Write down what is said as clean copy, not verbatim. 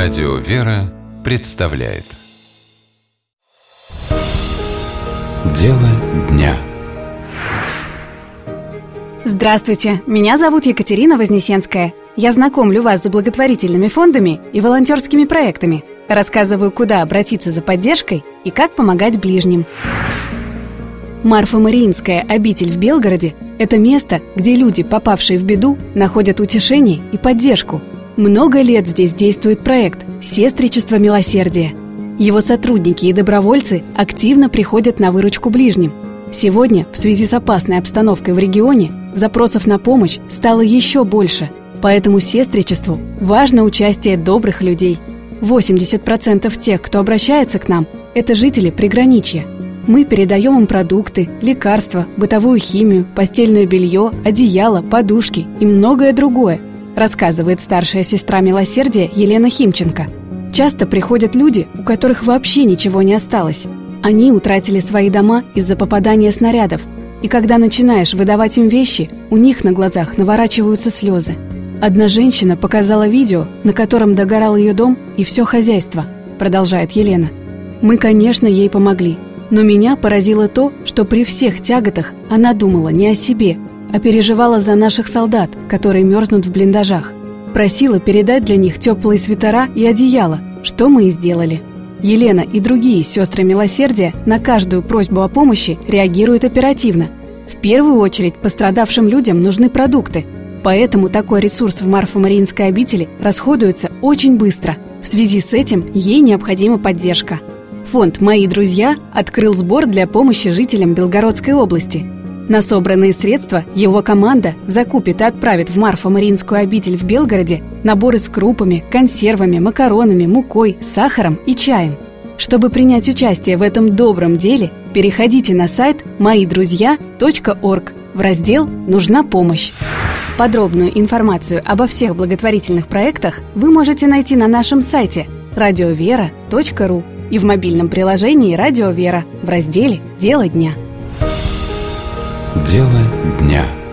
Радио «Вера» представляет Дело дня. Здравствуйте, меня зовут Екатерина Вознесенская. Я знакомлю вас с благотворительными фондами и волонтерскими проектами. Рассказываю, куда обратиться за поддержкой и как помогать ближним. Марфа-Мариинская обитель в Белгороде – это место, где люди, попавшие в беду, находят утешение и поддержку. Много лет здесь действует проект «Сестричество милосердия». Его сотрудники и добровольцы активно приходят на выручку ближним. Сегодня, в связи с опасной обстановкой в регионе, запросов на помощь стало еще больше, поэтому сестричеству важно участие добрых людей. 80% тех, кто обращается к нам, это жители приграничья. Мы передаем им продукты, лекарства, бытовую химию, постельное белье, одеяло, подушки и многое другое, рассказывает старшая сестра милосердия Елена Химченко. Часто приходят люди, у которых вообще ничего не осталось. Они утратили свои дома из-за попадания снарядов, и когда начинаешь выдавать им вещи, у них на глазах наворачиваются слезы. Одна женщина показала видео, на котором догорал ее дом и все хозяйство, продолжает Елена. Мы, конечно, ей помогли, но меня поразило то, что при всех тяготах она думала не о себе, а переживала за наших солдат, которые мерзнут в блиндажах. Просила передать для них теплые свитера и одеяла, что мы и сделали. Елена и другие сестры милосердия на каждую просьбу о помощи реагируют оперативно. В первую очередь пострадавшим людям нужны продукты, поэтому такой ресурс в Марфа-Мариинской обители расходуется очень быстро. В связи с этим ей необходима поддержка. Фонд «Мои друзья» открыл сбор для помощи жителям Белгородской области. На собранные средства его команда закупит и отправит в Марфа-Мариинскую обитель в Белгороде наборы с крупами, консервами, макаронами, мукой, сахаром и чаем. Чтобы принять участие в этом добром деле, переходите на сайт moiдрузья.org в раздел «Нужна помощь». Подробную информацию обо всех благотворительных проектах вы можете найти на нашем сайте radiovera.ru и в мобильном приложении «Радио Вера» в разделе «Дело дня». Дело дня.